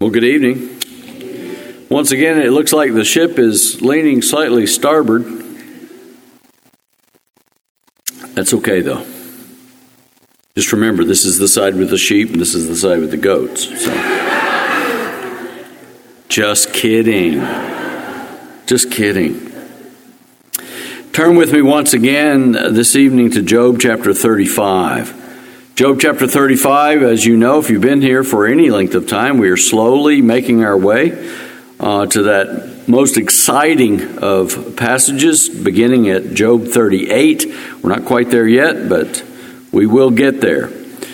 Well, good evening. Once again, it looks like the ship is leaning slightly starboard. That's okay, though. Just remember, this is the side with the sheep, and this is the side with the goats. So. Just kidding. Just kidding. Turn with me once again this evening to Job chapter 35. Job chapter 35, as you know, if you've been here for any length of time, we are slowly making our way to that most exciting of passages, beginning at Job 38. We're not quite there yet, but we will get there.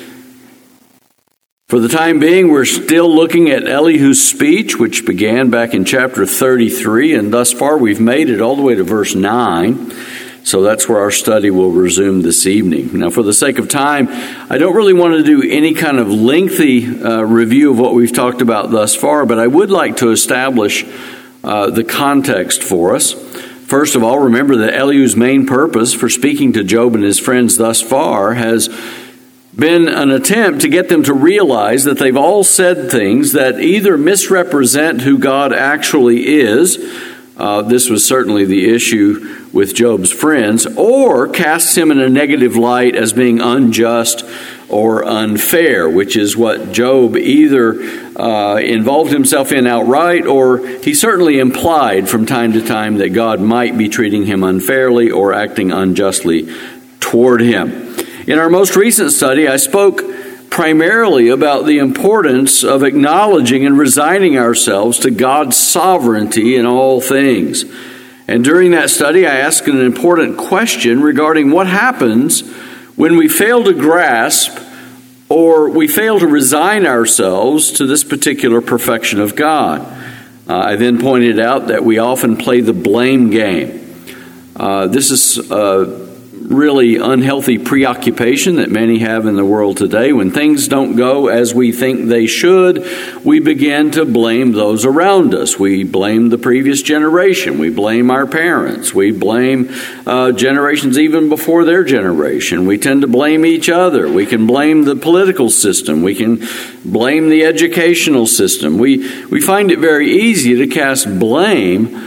For the time being, we're still looking at Elihu's speech, which began back in chapter 33, and thus far we've made it all the way to verse 9. So that's where our study will resume this evening. Now, for the sake of time, I don't really want to do any kind of lengthy review of what we've talked about thus far, but I would like to establish the context for us. First of all, remember that Elihu's main purpose for speaking to Job and his friends thus far has been an attempt to get them to realize that they've all said things that either misrepresent who God actually is. This was certainly the issue with Job's friends, or casts him in a negative light as being unjust or unfair, which is what Job either involved himself in outright, or he certainly implied from time to time that God might be treating him unfairly or acting unjustly toward him. In our most recent study, I spoke primarily about the importance of acknowledging and resigning ourselves to God's sovereignty in all things. And during that study, I asked an important question regarding what happens when we fail to grasp or we fail to resign ourselves to this particular perfection of God. I then pointed out that we often play the blame game. This is really unhealthy preoccupation that many have in the world today. When things don't go as we think they should, we begin to blame those around us. We blame the previous generation. We blame our parents. We blame generations even before their generation. We tend to blame each other. We can blame the political system. We can blame the educational system. We find it very easy to cast blame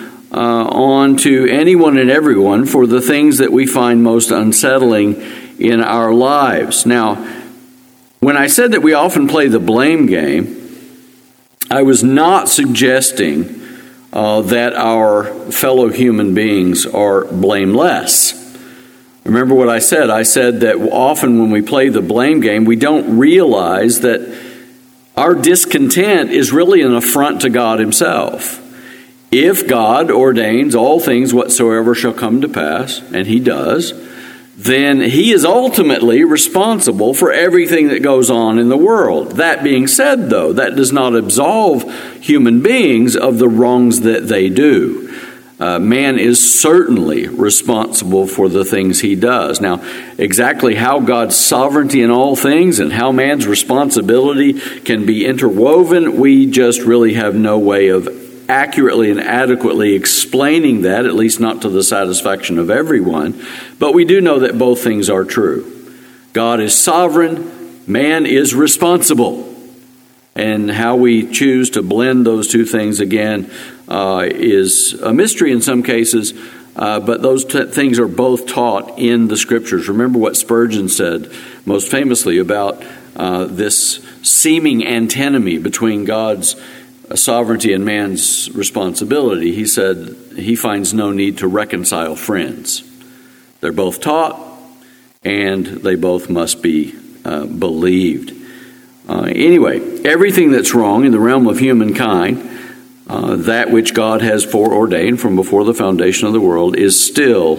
on to anyone and everyone for the things that we find most unsettling in our lives. Now, when I said that we often play the blame game, I was not suggesting that our fellow human beings are blameless. Remember what I said? I said that often when we play the blame game, we don't realize that our discontent is really an affront to God himself. If God ordains all things whatsoever shall come to pass, and he does, then he is ultimately responsible for everything that goes on in the world. That being said, though, that does not absolve human beings of the wrongs that they do. Man is certainly responsible for the things he does. Now, exactly how God's sovereignty in all things and how man's responsibility can be interwoven, we just really have no way of accurately and adequately explaining that, at least not to the satisfaction of everyone. But we do know that both things are true. God is sovereign, man is responsible. And how we choose to blend those two things again is a mystery in some cases, but those things are both taught in the Scriptures. Remember what Spurgeon said most famously about this seeming antinomy between God's sovereignty and man's responsibility. He said he finds no need to reconcile friends. They're both taught, and they both must be believed. Anyway, everything that's wrong in the realm of humankind, that which God has foreordained from before the foundation of the world, is still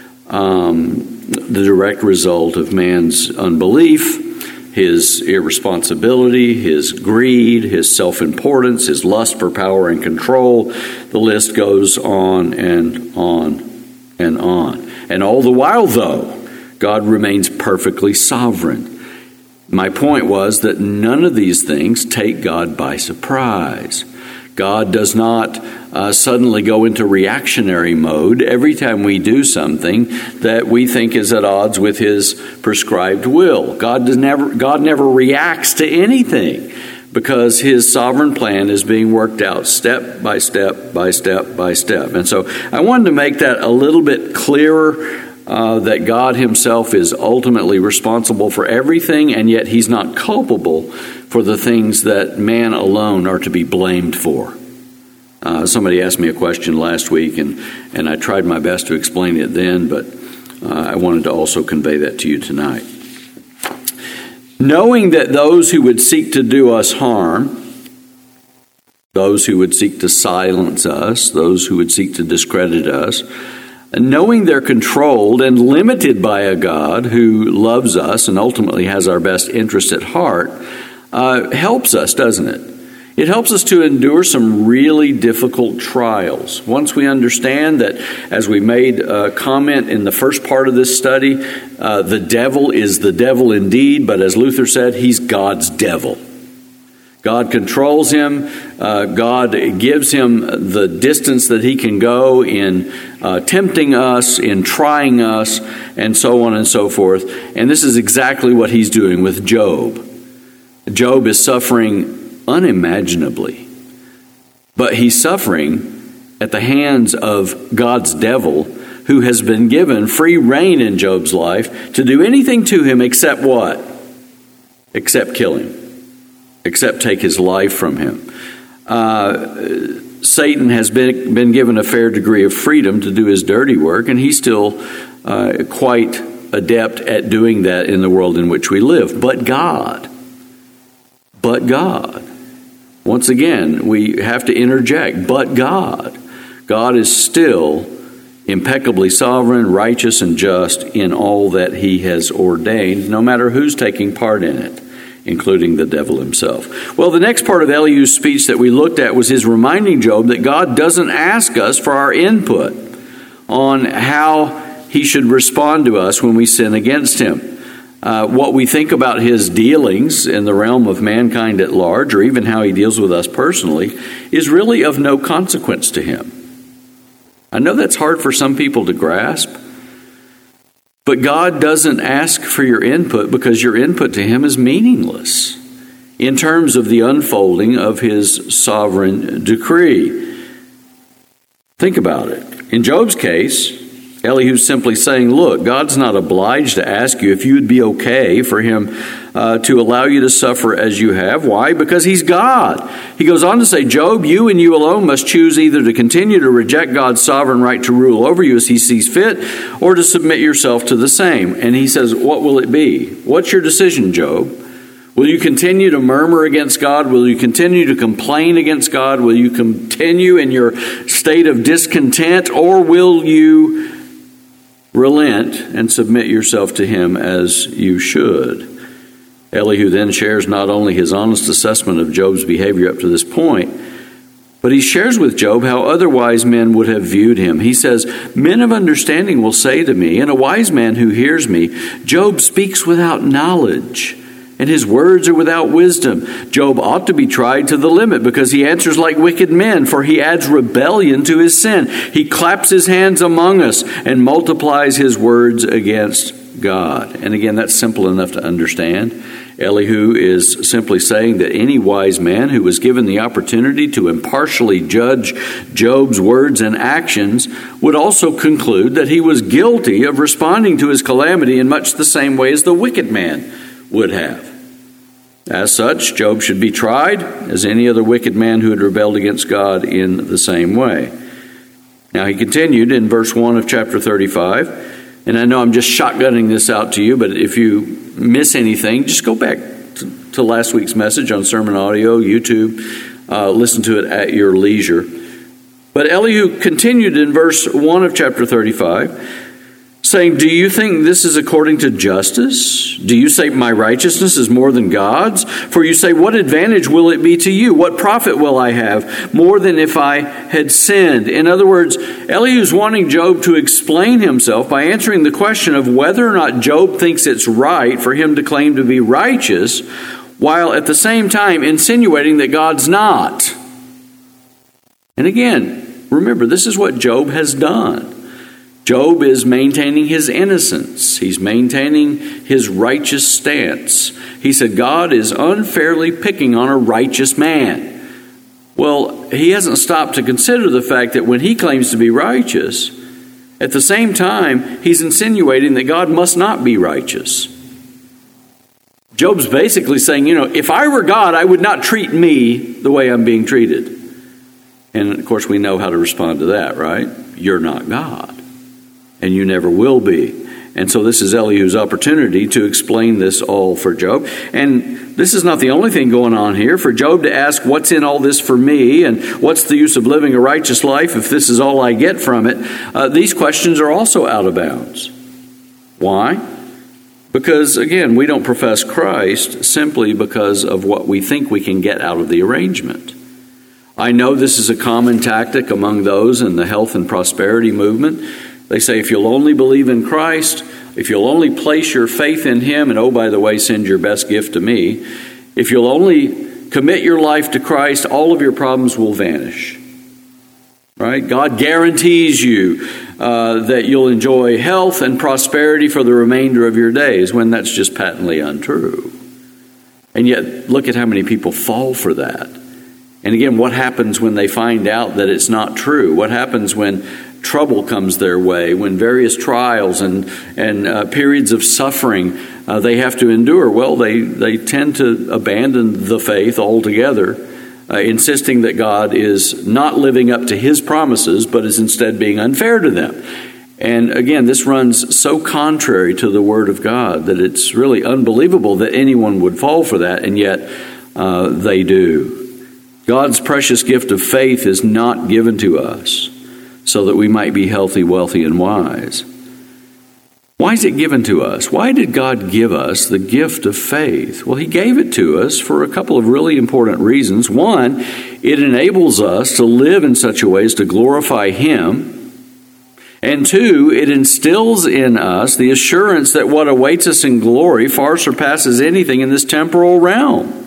the direct result of man's unbelief, his irresponsibility, his greed, his self-importance, his lust for power and control. The list goes on and on and on. And all the while, though, God remains perfectly sovereign. My point was that none of these things take God by surprise. God does not suddenly go into reactionary mode every time we do something that we think is at odds with his prescribed will. God never reacts to anything, because his sovereign plan is being worked out step by step by step by step. And so I wanted to make that a little bit clearer, that God himself is ultimately responsible for everything, and yet he's not culpable for the things that man alone are to be blamed for. Somebody asked me a question last week, and I tried my best to explain it then, but I wanted to also convey that to you tonight. Knowing that those who would seek to do us harm, those who would seek to silence us, those who would seek to discredit us, knowing they're controlled and limited by a God who loves us and ultimately has our best interest at heart, helps us, doesn't it? It helps us to endure some really difficult trials. Once we understand that, as we made a comment in the first part of this study, the devil is the devil indeed, but as Luther said, he's God's devil. God controls him. God gives him the distance that he can go in tempting us, in trying us, and so on and so forth. And this is exactly what he's doing with Job. Job is suffering unimaginably, but he's suffering at the hands of God's devil, who has been given free rein in Job's life to do anything to him except what? Except kill him. Except take his life from him. Satan has been given a fair degree of freedom to do his dirty work, and he's still quite adept at doing that in the world in which we live. But God, once again, we have to interject, but God is still impeccably sovereign, righteous, and just in all that he has ordained, no matter who's taking part in it, including the devil himself. Well, the next part of Elihu's speech that we looked at was his reminding Job that God doesn't ask us for our input on how he should respond to us when we sin against him. What we think about his dealings in the realm of mankind at large, or even how he deals with us personally, is really of no consequence to him. I know that's hard for some people to grasp, but God doesn't ask for your input because your input to him is meaningless in terms of the unfolding of his sovereign decree. Think about it. In Job's case, Elihu's simply saying, look, God's not obliged to ask you if you would be okay for him to allow you to suffer as you have. Why? Because he's God. He goes on to say, Job, you and you alone must choose either to continue to reject God's sovereign right to rule over you as he sees fit, or to submit yourself to the same. And he says, what will it be? What's your decision, Job? Will you continue to murmur against God? Will you continue to complain against God? Will you continue in your state of discontent? Or will you relent and submit yourself to him as you should? Elihu then shares not only his honest assessment of Job's behavior up to this point, but he shares with Job how other wise men would have viewed him. He says, men of understanding will say to me, and a wise man who hears me, Job speaks without knowledge, and his words are without wisdom. Job ought to be tried to the limit because he answers like wicked men, for he adds rebellion to his sin. He claps his hands among us and multiplies his words against God. And again, that's simple enough to understand. Elihu is simply saying that any wise man who was given the opportunity to impartially judge Job's words and actions would also conclude that he was guilty of responding to his calamity in much the same way as the wicked man would have. As such, Job should be tried as any other wicked man who had rebelled against God in the same way. Now he continued in verse 1 of chapter 35, and I know I'm just shotgunning this out to you, but if you miss anything, just go back to last week's message on sermon audio, YouTube, listen to it at your leisure. But Elihu continued in verse 1 of chapter 35, saying, do you think this is according to justice? Do you say my righteousness is more than God's? For you say, what advantage will it be to you? What profit will I have more than if I had sinned? In other words, Elihu's wanting Job to explain himself by answering the question of whether or not Job thinks it's right for him to claim to be righteous, while at the same time insinuating that God's not. And again, remember, this is what Job has done. Job is maintaining his innocence. He's maintaining his righteous stance. He said, God is unfairly picking on a righteous man. Well, he hasn't stopped to consider the fact that when he claims to be righteous, at the same time, he's insinuating that God must not be righteous. Job's basically saying, if I were God, I would not treat me the way I'm being treated. And of course, we know how to respond to that, right? You're not God. And you never will be. And so this is Elihu's opportunity to explain this all for Job. And this is not the only thing going on here. For Job to ask, what's in all this for me? And what's the use of living a righteous life if this is all I get from it? These questions are also out of bounds. Why? Because, again, we don't profess Christ simply because of what we think we can get out of the arrangement. I know this is a common tactic among those in the health and prosperity movement. They say, if you'll only believe in Christ, if you'll only place your faith in Him, and oh, by the way, send your best gift to me, if you'll only commit your life to Christ, all of your problems will vanish. Right? God guarantees you that you'll enjoy health and prosperity for the remainder of your days, when that's just patently untrue. And yet, look at how many people fall for that. And again, what happens when they find out that it's not true? What happens when trouble comes their way, when various trials and periods of suffering they have to endure? Well, they tend to abandon the faith altogether, insisting that God is not living up to His promises, but is instead being unfair to them. And again, this runs so contrary to the Word of God that it's really unbelievable that anyone would fall for that, and yet they do. God's precious gift of faith is not given to us so that we might be healthy, wealthy, and wise. Why is it given to us? Why did God give us the gift of faith? Well, He gave it to us for a couple of really important reasons. One, it enables us to live in such a way as to glorify Him. And two, it instills in us the assurance that what awaits us in glory far surpasses anything in this temporal realm.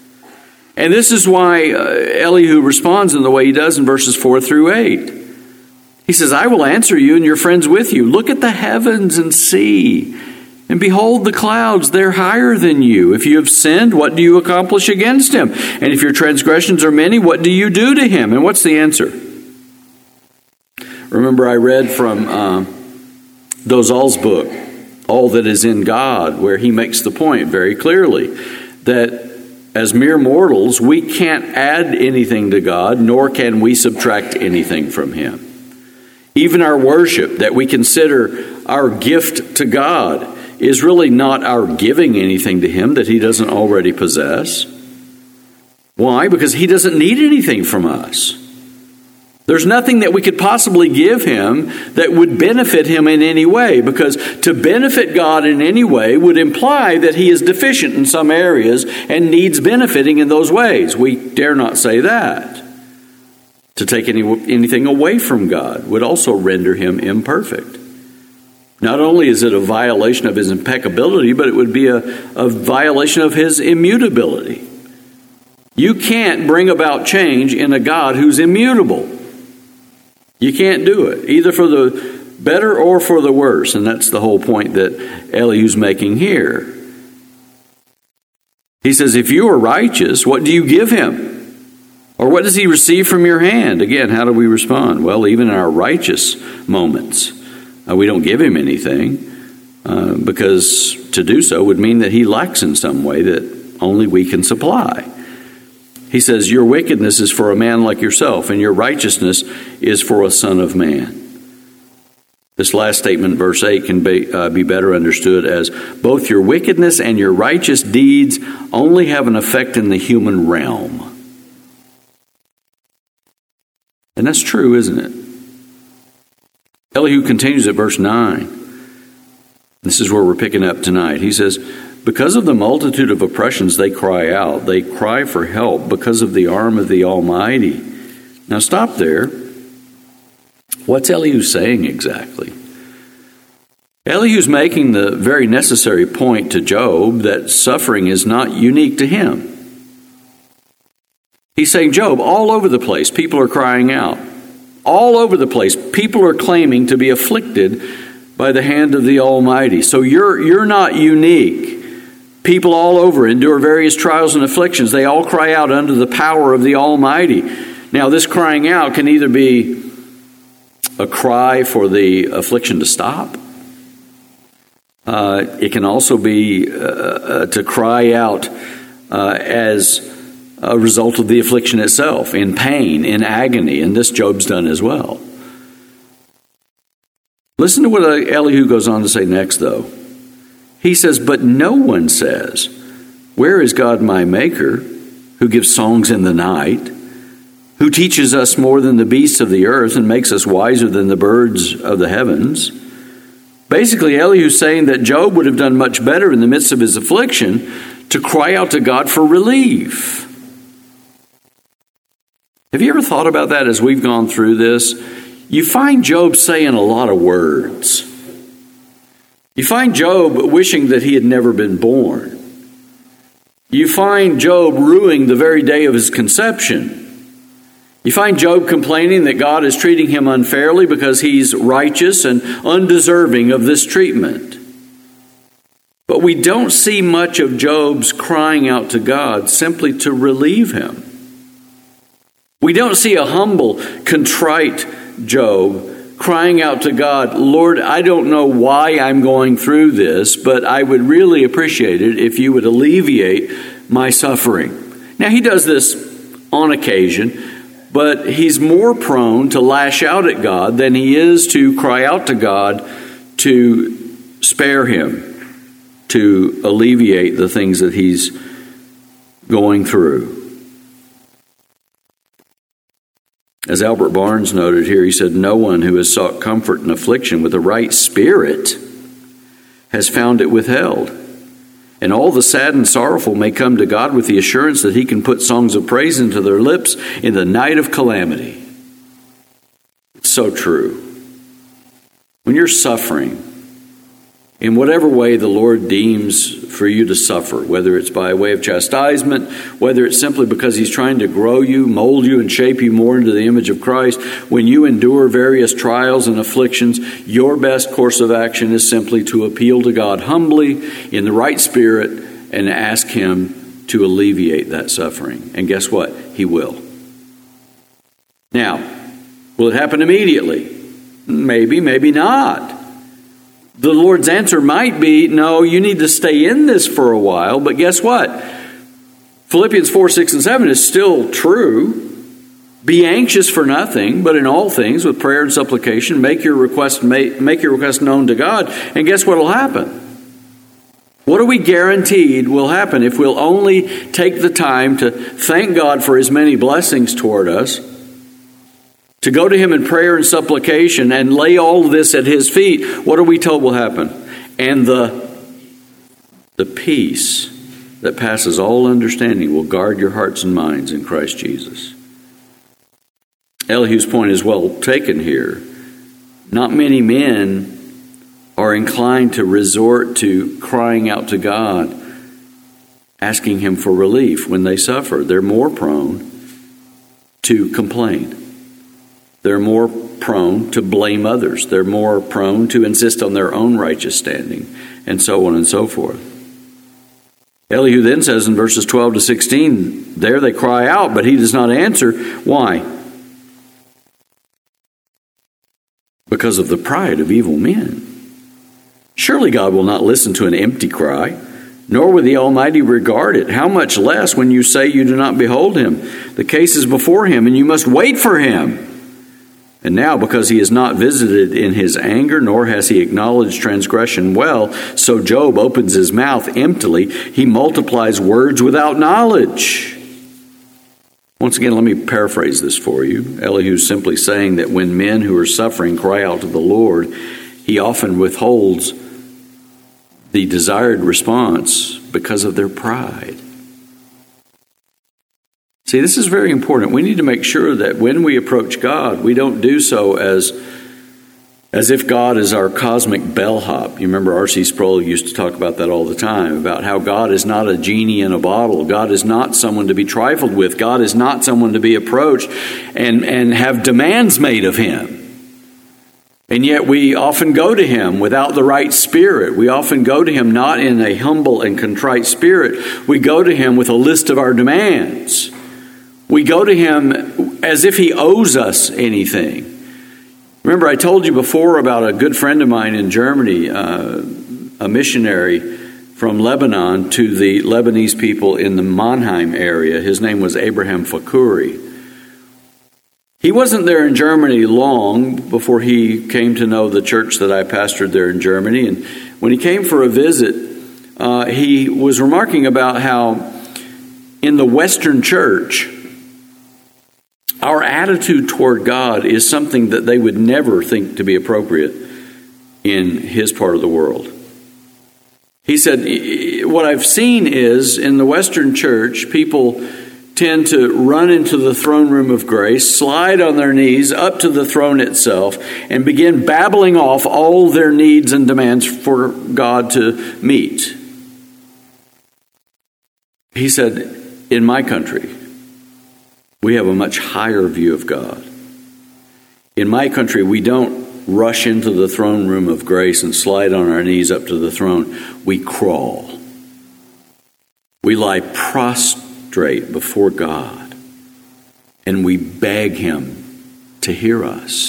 And this is why Elihu responds in the way he does in verses 4 through 8. He says, I will answer you and your friends with you. Look at the heavens and see, and behold the clouds, they're higher than you. If you have sinned, what do you accomplish against Him? And if your transgressions are many, what do you do to Him? And what's the answer? Remember, I read from Dozal's book, All That Is in God, where he makes the point very clearly that as mere mortals, we can't add anything to God, nor can we subtract anything from Him. Even our worship that we consider our gift to God is really not our giving anything to Him that He doesn't already possess. Why? Because He doesn't need anything from us. There's nothing that we could possibly give Him that would benefit Him in any way, because to benefit God in any way would imply that He is deficient in some areas and needs benefiting in those ways. We dare not say that. To take anything away from God would also render Him imperfect. Not only is it a violation of His impeccability, but it would be a violation of His immutability. You can't bring about change in a God who's immutable. You can't do it, either for the better or for the worse. And that's the whole point that Elihu's making here. He says, if you are righteous, what do you give Him? Or what does He receive from your hand? Again, how do we respond? Well, even in our righteous moments, we don't give Him anything, because to do so would mean that He lacks in some way that only we can supply. He says, your wickedness is for a man like yourself, and your righteousness is for a son of man. This last statement, verse 8, can be better understood as both your wickedness and your righteous deeds only have an effect in the human realm. And that's true, isn't it? Elihu continues at verse 9. This is where we're picking up tonight. He says, because of the multitude of oppressions they cry out. They cry for help because of the arm of the Almighty. Now stop there. What's Elihu saying exactly? Elihu's making the very necessary point to Job that suffering is not unique to him. He's saying, Job, all over the place, people are crying out. All over the place, people are claiming to be afflicted by the hand of the Almighty. So you're not unique. People all over endure various trials and afflictions. They all cry out under the power of the Almighty. Now, this crying out can either be a cry for the affliction to stop. It can also be to cry out as a result of the affliction itself, in pain, in agony, and this Job's done as well. Listen to what Elihu goes on to say next, though. He says, "But no one says, 'Where is God my maker, who gives songs in the night, who teaches us more than the beasts of the earth and makes us wiser than the birds of the heavens?'" Basically, Elihu's saying that Job would have done much better in the midst of his affliction to cry out to God for relief. Have you ever thought about that as we've gone through this? You find Job saying a lot of words. You find Job wishing that he had never been born. You find Job ruining the very day of his conception. You find Job complaining that God is treating him unfairly because he's righteous and undeserving of this treatment. But we don't see much of Job's crying out to God simply to relieve him. We don't see a humble, contrite Job crying out to God, "Lord, I don't know why I'm going through this, but I would really appreciate it if you would alleviate my suffering." Now, he does this on occasion, but he's more prone to lash out at God than he is to cry out to God to spare him, to alleviate the things that he's going through. As Albert Barnes noted here, he said, "No one who has sought comfort in affliction with the right spirit has found it withheld. And all the sad and sorrowful may come to God with the assurance that he can put songs of praise into their lips in the night of calamity." It's so true. When you're suffering, in whatever way the Lord deems for you to suffer, whether it's by way of chastisement, whether it's simply because he's trying to grow you, mold you, and shape you more into the image of Christ, when you endure various trials and afflictions, your best course of action is simply to appeal to God humbly in the right spirit and ask him to alleviate that suffering. And guess what? He will. Now, will it happen immediately? Maybe, maybe not. The Lord's answer might be, no, you need to stay in this for a while. But guess what? Philippians 4, 6, and 7 is still true. Be anxious for nothing, but in all things, with prayer and supplication, make your request known to God. And guess what will happen? What are we guaranteed will happen if we'll only take the time to thank God for his many blessings toward us, to go to him in prayer and supplication and lay all of this at his feet? What are we told will happen? And the peace that passes all understanding will guard your hearts and minds in Christ Jesus. Elihu's point is well taken here. Not many men are inclined to resort to crying out to God, asking him for relief when they suffer. They're more prone to complain. They're more prone to blame others. They're more prone to insist on their own righteous standing, and so on and so forth. Elihu then says in verses 12 to 16, there they cry out, but he does not answer. Why? Because of the pride of evil men. Surely God will not listen to an empty cry, nor will the Almighty regard it. How much less when you say you do not behold him? The case is before him, and you must wait for him. And now, because he is not visited in his anger, nor has he acknowledged transgression well, so Job opens his mouth emptily. He multiplies words without knowledge. Once again, let me paraphrase this for you. Elihu is simply saying that when men who are suffering cry out to the Lord, he often withholds the desired response because of their pride. See, this is very important. We need to make sure that when we approach God, we don't do so as As if God is our cosmic bellhop. You remember R.C. Sproul used to talk about that all the time, about how God is not a genie in a bottle. God is not someone to be trifled with. God is not someone to be approached and have demands made of him. And yet we often go to him without the right spirit. We often go to him not in a humble and contrite spirit. We go to him with a list of our demands. We go to him as if he owes us anything. Remember, I told you before about a good friend of mine in Germany, a missionary from Lebanon to the Lebanese people in the Mannheim area. His name was Abraham Fakuri. He wasn't there in Germany long before he came to know the church that I pastored there in Germany. And when he came for a visit, he was remarking about how in the Western church, our attitude toward God is something that they would never think to be appropriate in his part of the world. He said, what I've seen is in the Western church, people tend to run into the throne room of grace, slide on their knees up to the throne itself, and begin babbling off all their needs and demands for God to meet. He said, in my country, we have a much higher view of God. In my country, we don't rush into the throne room of grace and slide on our knees up to the throne. We crawl. We lie prostrate before God, and we beg him to hear us.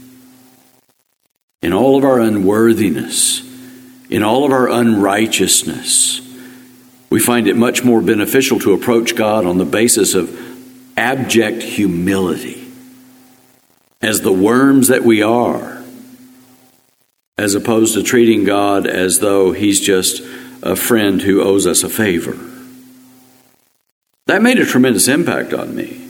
In all of our unworthiness, in all of our unrighteousness, we find it much more beneficial to approach God on the basis of abject humility, as the worms that we are, as opposed to treating God as though he's just a friend who owes us a favor. That made a tremendous impact on me.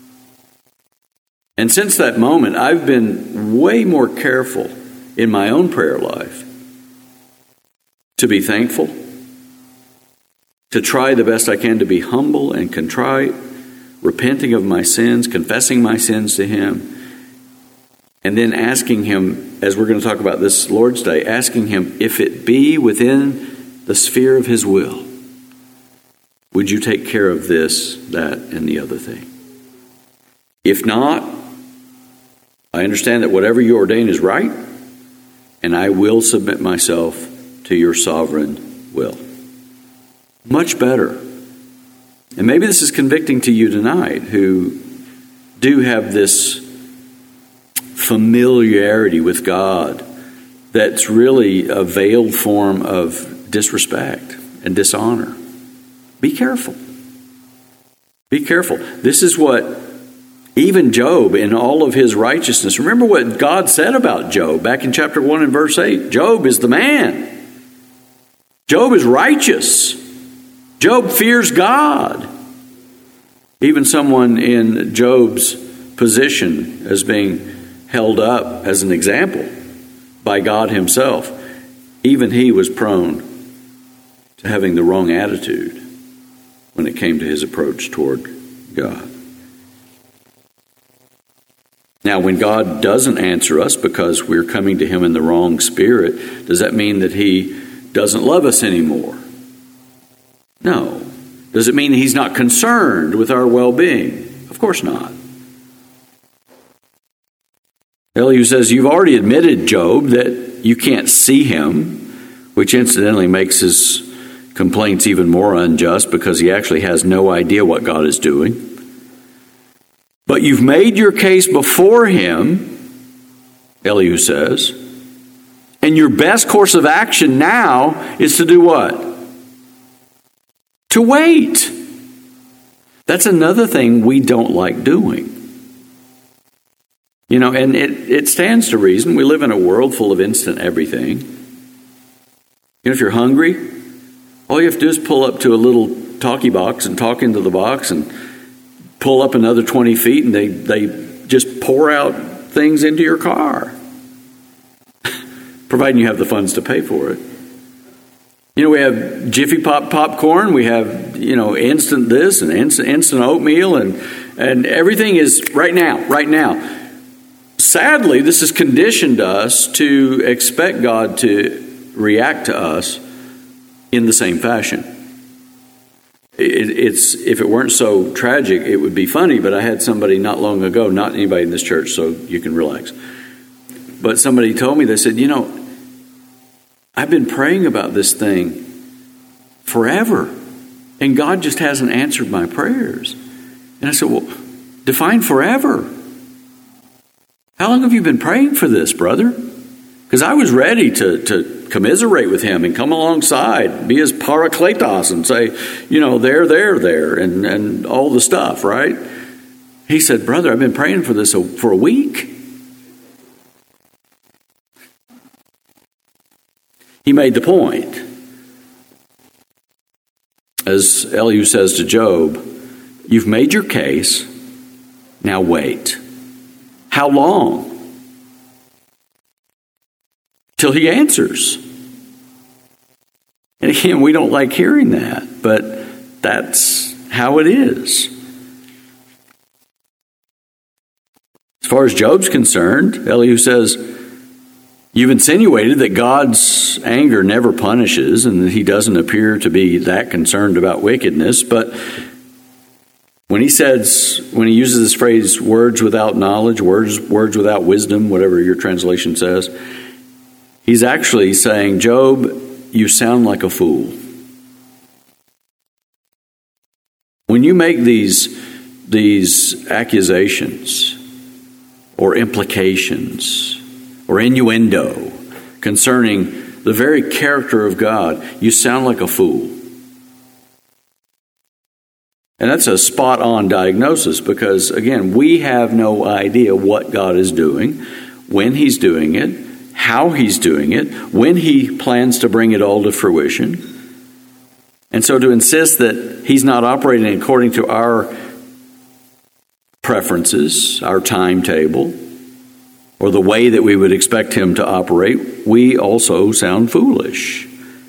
And since that moment, I've been way more careful in my own prayer life to be thankful, to try the best I can to be humble and contrite, repenting of my sins, confessing my sins to him, and then asking him, as we're going to talk about this Lord's Day, asking him, if it be within the sphere of his will, would you take care of this, that, and the other thing? If not, I understand that whatever you ordain is right, and I will submit myself to your sovereign will. Much better. And maybe this is convicting to you tonight who do have this familiarity with God that's really a veiled form of disrespect and dishonor. Be careful. Be careful. This is what even Job, in all of his righteousness, remember what God said about Job back in chapter 1 and verse 8. Job is the man. Job is righteous. Job fears God. Even someone in Job's position as being held up as an example by God himself, even he was prone to having the wrong attitude when it came to his approach toward God. Now, when God doesn't answer us because we're coming to him in the wrong spirit, does that mean that he doesn't love us anymore? No. Does it mean he's not concerned with our well-being? Of course not. Elihu says, you've already admitted, Job, that you can't see him, which incidentally makes his complaints even more unjust because he actually has no idea what God is doing. But you've made your case before him, Elihu says, and your best course of action now is to do what? To wait. That's another thing we don't like doing. You know, and it stands to reason. We live in a world full of instant everything. You know, if you're hungry, all you have to do is pull up to a little talkie box and talk into the box and pull up another 20 feet and they just pour out things into your car. Providing you have the funds to pay for it. You know, we have Jiffy Pop popcorn, we have, you know, instant this and instant oatmeal and everything is right now. sadly, this has conditioned us to expect God to react to us in the same fashion. If it weren't so tragic, it would be funny, but I had somebody not long ago, not anybody in this church, so you can relax, but somebody told me, they said, I've been praying about this thing forever, and God just hasn't answered my prayers. And I said, well, define forever. How long have you been praying for this, brother? Because I was ready to commiserate with him and come alongside, be his parakletos and say, there, and all the stuff, right? He said, brother, I've been praying for this for a week. He made the point. As Elihu says to Job, you've made your case, now wait. How long? Till he answers. And again, we don't like hearing that, but that's how it is. As far as Job's concerned, Elihu says, you've insinuated that God's anger never punishes and that he doesn't appear to be that concerned about wickedness. But when he uses this phrase, words without knowledge, words without wisdom, whatever your translation says, he's actually saying, Job, you sound like a fool. When you make these accusations or implications or innuendo concerning the very character of God, you sound like a fool. And that's a spot-on diagnosis because, again, we have no idea what God is doing, when he's doing it, how he's doing it, when he plans to bring it all to fruition. And so to insist that he's not operating according to our preferences, our timetable, or the way that we would expect him to operate, we also sound foolish.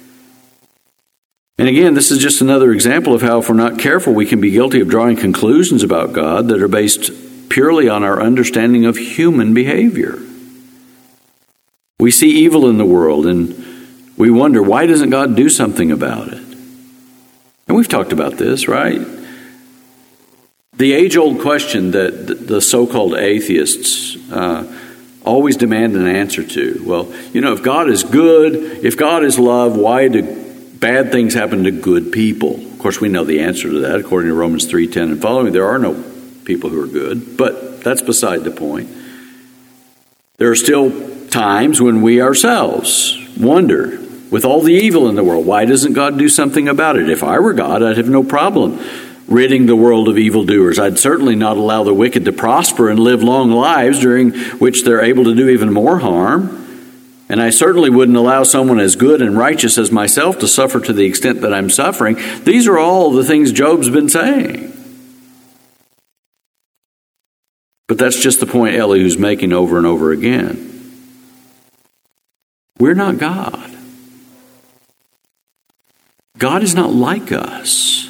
And again, this is just another example of how, if we're not careful, we can be guilty of drawing conclusions about God that are based purely on our understanding of human behavior. We see evil in the world and we wonder, why doesn't God do something about it? And we've talked about this, right? The age-old question that the so-called atheists always demand an answer to. Well, if God is good, if God is love, why do bad things happen to good people? Of course, we know the answer to that. According to Romans 3:10 and following, there are no people who are good, but that's beside the point. There are still times when we ourselves wonder, with all the evil in the world, why doesn't God do something about it? If I were God, I'd have no problem ridding the world of evildoers. I'd certainly not allow the wicked to prosper and live long lives during which they're able to do even more harm. And I certainly wouldn't allow someone as good and righteous as myself to suffer to the extent that I'm suffering. These are all the things Job's been saying. But that's just the point Elihu's making over and over again. We're not God. God is not like us.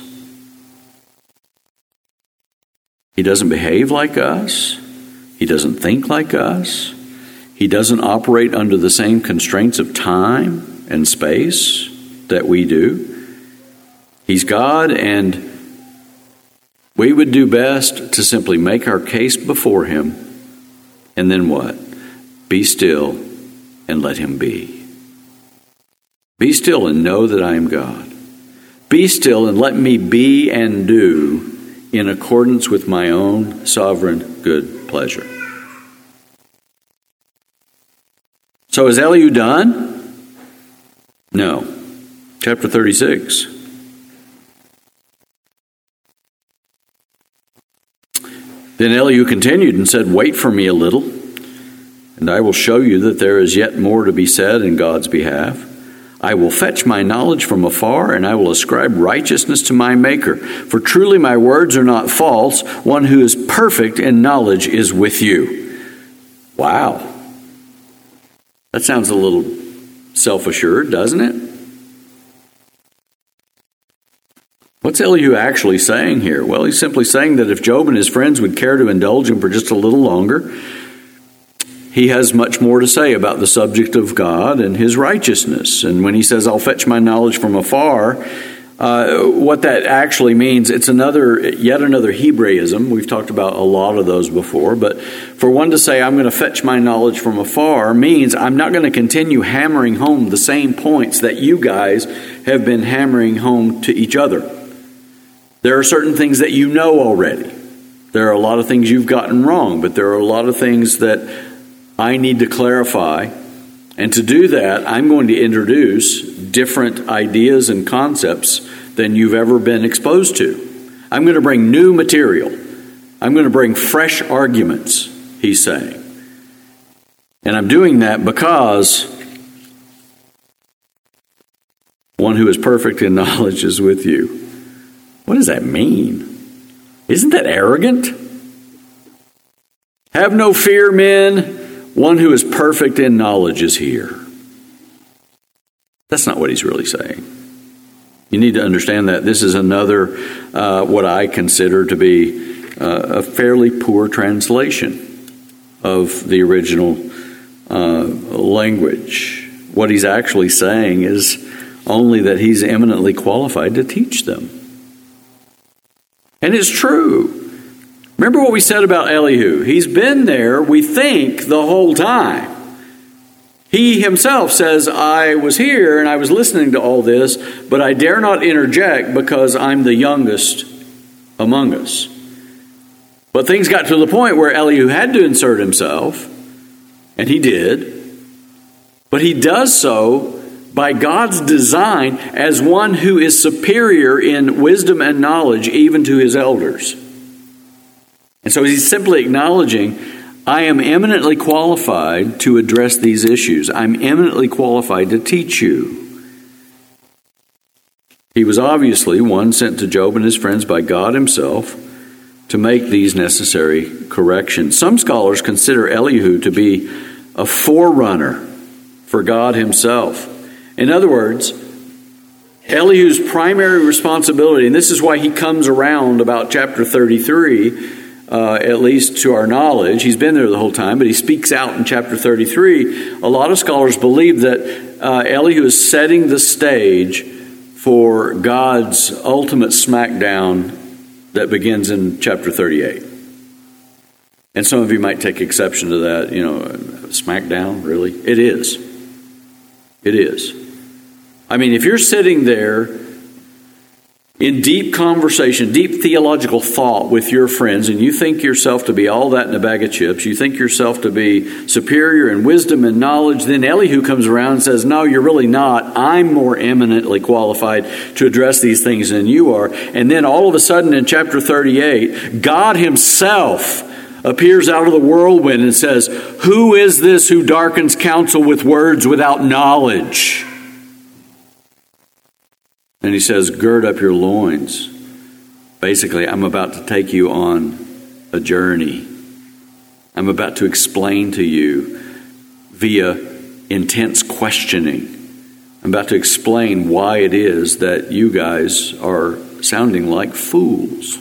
He doesn't behave like us. He doesn't think like us. He doesn't operate under the same constraints of time and space that we do. He's God, and we would do best to simply make our case before him, and then what? Be still and let him be. Be still and know that I am God. Be still and let me be and do in accordance with my own sovereign good pleasure. So is Elihu done? No. Chapter 36. Then Elihu continued and said, wait for me a little, and I will show you that there is yet more to be said in God's behalf. I will fetch my knowledge from afar, and I will ascribe righteousness to my Maker. For truly my words are not false. One who is perfect in knowledge is with you. Wow. That sounds a little self-assured, doesn't it? What's Elihu actually saying here? Well, he's simply saying that if Job and his friends would care to indulge him for just a little longer, he has much more to say about the subject of God and his righteousness. And when he says, I'll fetch my knowledge from afar, what that actually means, it's yet another Hebraism. We've talked about a lot of those before. But for one to say, I'm going to fetch my knowledge from afar, means I'm not going to continue hammering home the same points that you guys have been hammering home to each other. There are certain things that you know already. There are a lot of things you've gotten wrong, but there are a lot of things that I need to clarify. And to do that, I'm going to introduce different ideas and concepts than you've ever been exposed to. I'm going to bring new material. I'm going to bring fresh arguments, he's saying. And I'm doing that because one who is perfect in knowledge is with you. What does that mean? Isn't that arrogant? Have no fear, men. One who is perfect in knowledge is here. That's not what he's really saying. You need to understand that this is another, what I consider to be a fairly poor translation of the original language. What he's actually saying is only that he's eminently qualified to teach them. And it's true. Remember what we said about Elihu. He's been there, we think, the whole time. He himself says, I was here and I was listening to all this, but I dare not interject because I'm the youngest among us. But things got to the point where Elihu had to insert himself, and he did. But he does so by God's design as one who is superior in wisdom and knowledge even to his elders. And so he's simply acknowledging, I am eminently qualified to address these issues. I'm eminently qualified to teach you. He was obviously one sent to Job and his friends by God himself to make these necessary corrections. Some scholars consider Elihu to be a forerunner for God himself. In other words, Elihu's primary responsibility, and this is why he comes around about chapter 33, at least to our knowledge. He's been there the whole time, but he speaks out in chapter 33. A lot of scholars believe that Elihu is setting the stage for God's ultimate smackdown that begins in chapter 38. And some of you might take exception to that. Smackdown, really? It is. It is. I mean, if you're sitting there in deep conversation, deep theological thought with your friends, and you think yourself to be all that in a bag of chips, you think yourself to be superior in wisdom and knowledge, then Elihu comes around and says, no, you're really not. I'm more eminently qualified to address these things than you are. And then all of a sudden in chapter 38, God himself appears out of the whirlwind and says, who is this who darkens counsel with words without knowledge? And he says, gird up your loins. Basically, I'm about to take you on a journey. I'm about to explain to you via intense questioning. I'm about to explain why it is that you guys are sounding like fools.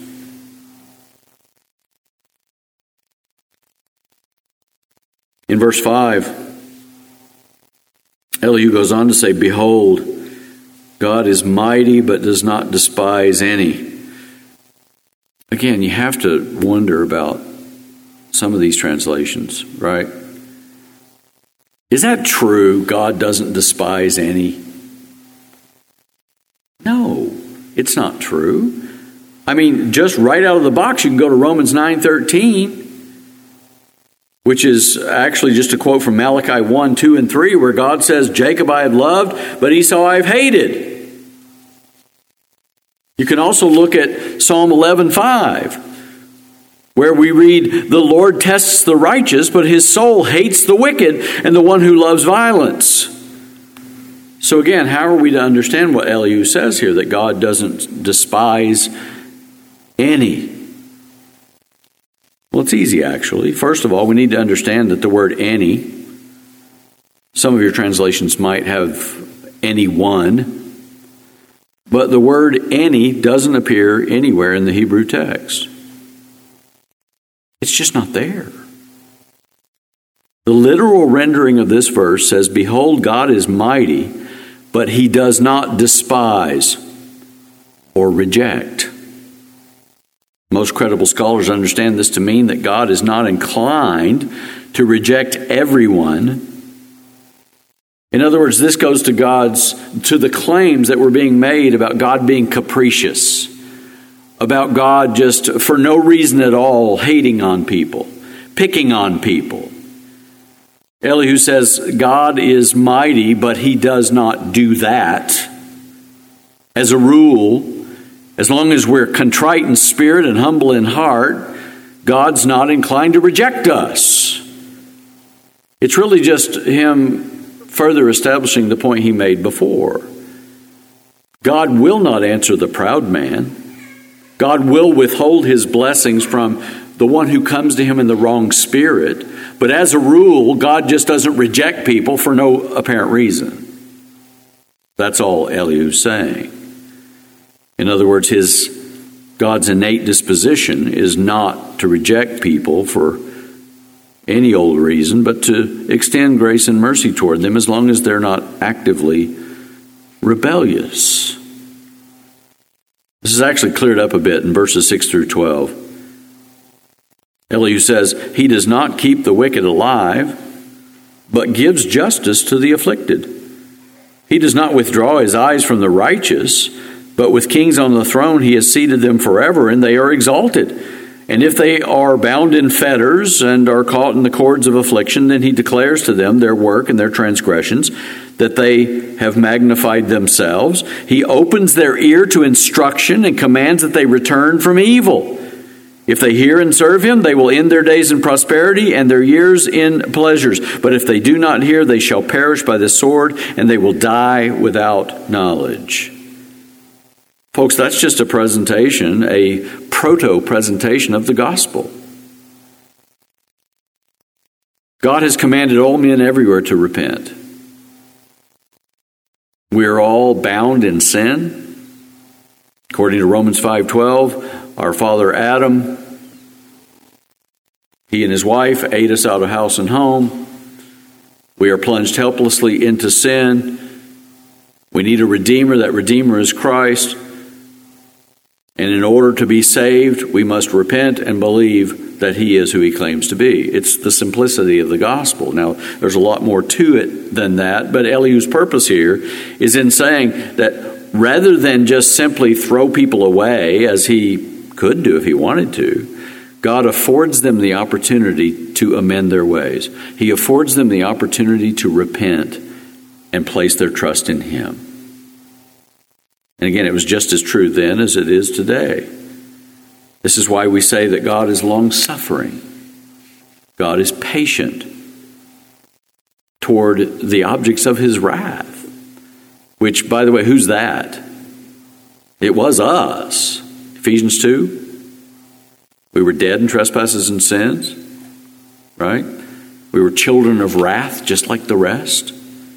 In verse 5, Elihu goes on to say, behold, God is mighty but does not despise any. Again, you have to wonder about some of these translations, right? Is that true? God doesn't despise any? No, it's not true. I mean, just right out of the box, you can go to Romans 9:13, which is actually just a quote from Malachi 1, 2, and 3, where God says, Jacob I have loved, but Esau I have hated. You can also look at Psalm 11:5, where we read, the Lord tests the righteous, but his soul hates the wicked and the one who loves violence. So again, how are we to understand what Elihu says here, that God doesn't despise any? Well, it's easy, actually. First of all, we need to understand that the word any, some of your translations might have anyone, but the word any doesn't appear anywhere in the Hebrew text. It's just not there. The literal rendering of this verse says, "Behold, God is mighty, but he does not despise or reject." Most credible scholars understand this to mean that God is not inclined to reject everyone. In other words, this goes to the claims that were being made about God being capricious, about God just for no reason at all hating on people, picking on people. Elihu says God is mighty, but he does not do that. As a rule, as long as we're contrite in spirit and humble in heart, God's not inclined to reject us. It's really just him further establishing the point he made before. God will not answer the proud man. God will withhold his blessings from the one who comes to him in the wrong spirit. But as a rule, God just doesn't reject people for no apparent reason. That's all Elihu's saying. In other words, God's innate disposition is not to reject people for any old reason, but to extend grace and mercy toward them as long as they're not actively rebellious. This is actually cleared up a bit in verses 6 through 12. Elihu says, "He does not keep the wicked alive, but gives justice to the afflicted. He does not withdraw his eyes from the righteous, but with kings on the throne he has seated them forever, and they are exalted. And if they are bound in fetters and are caught in the cords of affliction, then he declares to them their work and their transgressions, that they have magnified themselves. He opens their ear to instruction and commands that they return from evil. If they hear and serve him, they will end their days in prosperity and their years in pleasures. But if they do not hear, they shall perish by the sword, and they will die without knowledge." Folks, that's just a presentation, a proto-presentation of the gospel. God has commanded all men everywhere to repent. We are all bound in sin. According to Romans 5:12, our father Adam, he and his wife ate us out of house and home. We are plunged helplessly into sin. We need a Redeemer. That Redeemer is Christ. And in order to be saved, we must repent and believe that he is who he claims to be. It's the simplicity of the gospel. Now, there's a lot more to it than that, but Elihu's purpose here is in saying that rather than just simply throw people away, as he could do if he wanted to, God affords them the opportunity to amend their ways. He affords them the opportunity to repent and place their trust in him. And again, it was just as true then as it is today. This is why we say that God is long-suffering. God is patient toward the objects of his wrath. Which, by the way, who's that? It was us. Ephesians 2. We were dead in trespasses and sins. Right? We were children of wrath, just like the rest.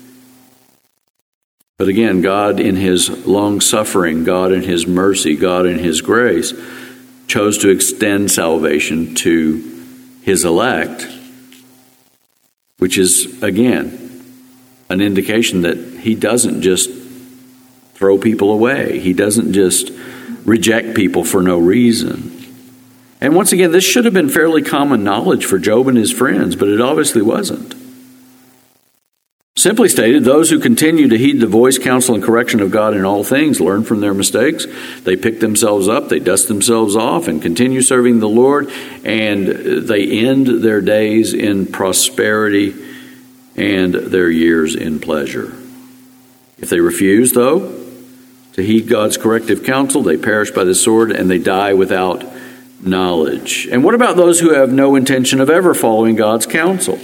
But again, God in his long-suffering, God in his mercy, God in his grace, chose to extend salvation to his elect, which is, again, an indication that he doesn't just throw people away. He doesn't just reject people for no reason. And once again, this should have been fairly common knowledge for Job and his friends, but it obviously wasn't. Simply stated, those who continue to heed the voice, counsel, and correction of God in all things learn from their mistakes. They pick themselves up, they dust themselves off, and continue serving the Lord, and they end their days in prosperity and their years in pleasure. If they refuse, though, to heed God's corrective counsel, they perish by the sword, and they die without knowledge. And what about those who have no intention of ever following God's counsel?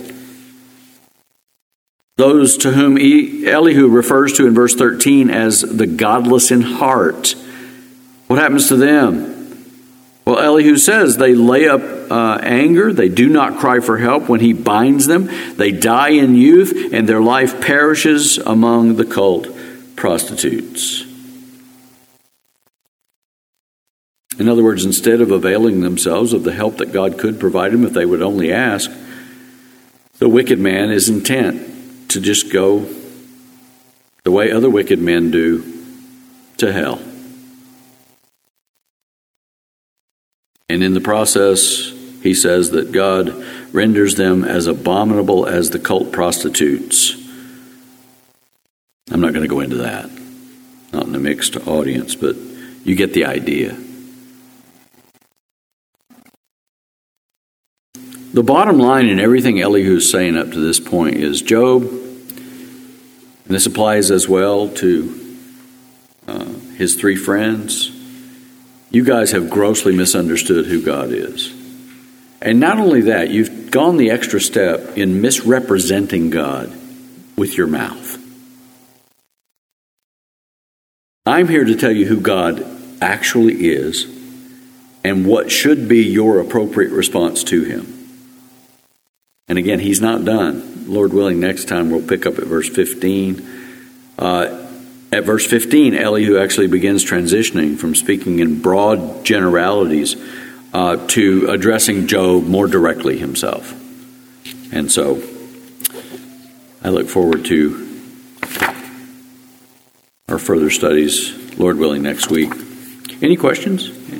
Those to whom Elihu refers to in verse 13 as the godless in heart. What happens to them? Well, Elihu says they lay up anger. They do not cry for help when he binds them. They die in youth, and their life perishes among the cult prostitutes. In other words, instead of availing themselves of the help that God could provide them if they would only ask, The wicked man is intent to just go the way other wicked men do, to hell. And in the process, he says that God renders them as abominable as the cult prostitutes. I'm not going to go into that. Not in a mixed audience, but you get the idea. The bottom line in everything Elihu is saying up to this point is, Job, and this applies as well to his three friends, you guys have grossly misunderstood who God is. And not only that, you've gone the extra step in misrepresenting God with your mouth. I'm here to tell you who God actually is and what should be your appropriate response to him. And again, he's not done. Lord willing, next time we'll pick up at verse 15. At verse 15, Elihu actually begins transitioning from speaking in broad generalities to addressing Job more directly himself. And so I look forward to our further studies, Lord willing, next week. Any questions?